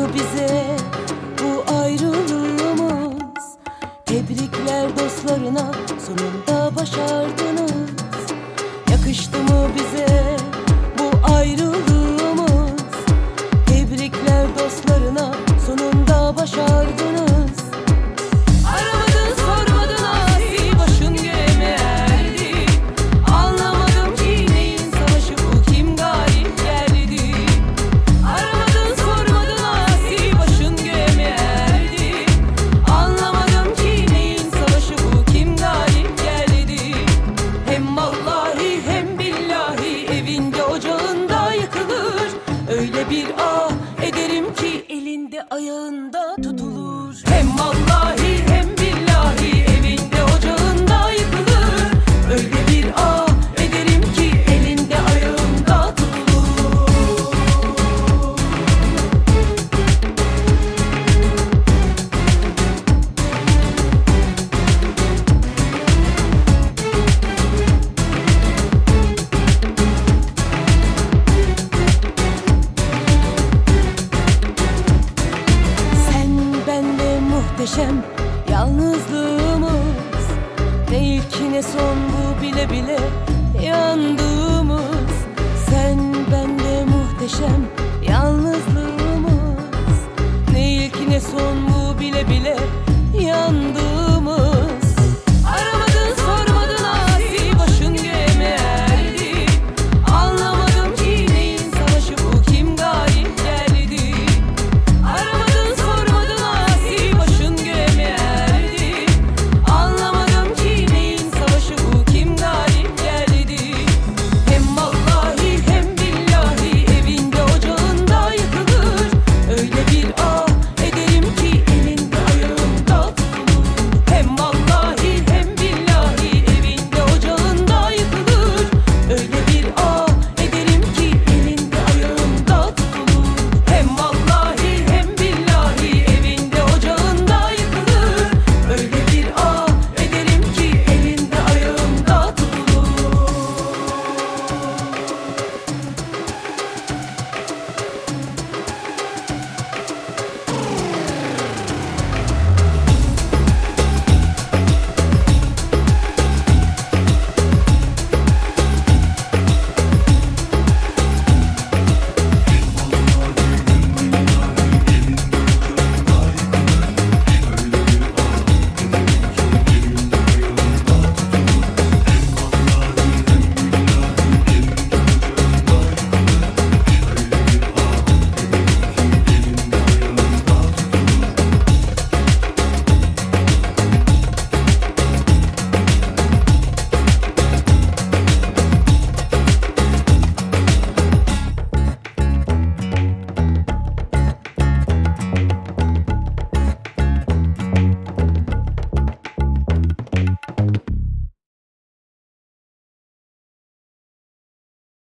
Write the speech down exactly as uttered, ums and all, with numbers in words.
bize bu ayrılığımız. Tebrikler dostlarına, sonunda başardınız. Yakıştı mı bize bu ayrılığımız? Tebrikler dostlarına, sonunda başardınız. Aramadın sormadın asi, başın göğe mi erdi? Anlamadım ki neyin savaşı bu, kim galip geldi? Aramadın sormadın asi, başın göğe mi erdi? Anlamadım ki neyin savaşı bu, kim galip geldi? Hem vallahi hem billahi evinde ocağında yıkılır. Öyle bir ah ederim ki elinde ayağında tutulur. Hem vallahi hem billahi evinde ocağında yıkılır. Öyle bir ah ederim ki elinde ayağında tutulur. Muhteşem yalnızlığımız, ne ilk ne son bu, bile bile yandığımız. Sen bende muhteşem yalnızlığımız, ne ilk ne son bu, bile bile yandığımız.